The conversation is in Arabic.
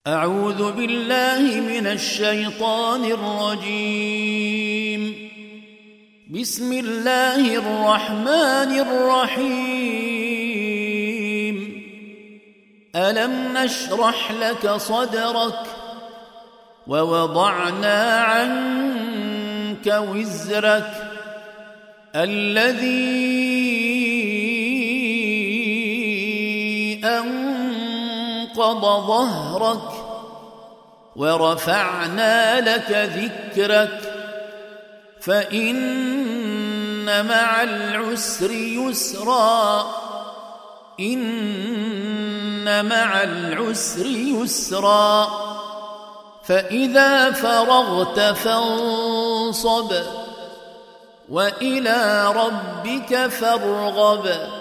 أعوذ بالله من الشيطان الرجيم. بسم الله الرحمن الرحيم. ألم نشرح لك صدرك ووضعنا عنك وزرك الذي أنقض ظهرك ورفعنا لك ذكرك فإن مع العسر يسرا إن مع العسر يسرا فإذا فرغت فانصب وإلى ربك فارغب